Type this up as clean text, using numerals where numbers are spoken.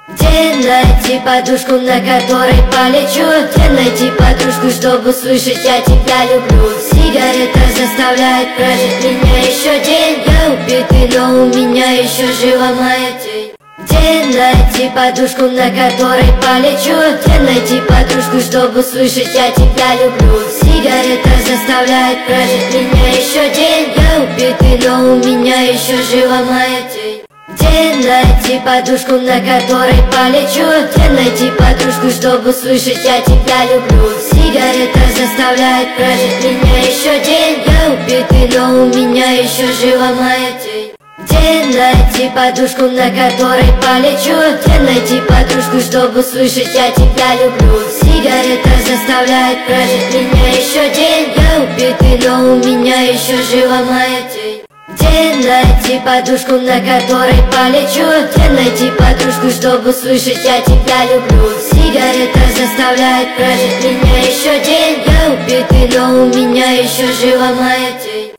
Где найти подушку, на которой полечу? Где найти подружку, чтобы слышать «я тебя люблю»? Сигарета заставляет прожить меня еще день. Я убитый, но у меня еще жива моя тень. Где найти подушку, на которой полечу? Где найти подружку, чтобы слышать «я тебя люблю»? Сигарета заставляет прожить меня еще день. Я убитый, но у меня еще жива моя тень. Где найти подушку, на которой полечу? Где найти подружку, чтобы слышать «я тебя люблю»? Сигарета заставляет прожить меня еще день. Я убитый, но у меня еще жива моя тень. Где найти подушку, на которой полечу? Где найти подружку, чтобы слышать «я тебя люблю»? Сигарета заставляет прожить меня еще день. Я убитый, но у меня еще жива моя тень. Где найти подушку, на которой полечу? Где найти подружку, чтобы слышать «я тебя люблю»? Сигарета заставляет прожить меня еще день. Я убитый, но у меня еще жива моя тень.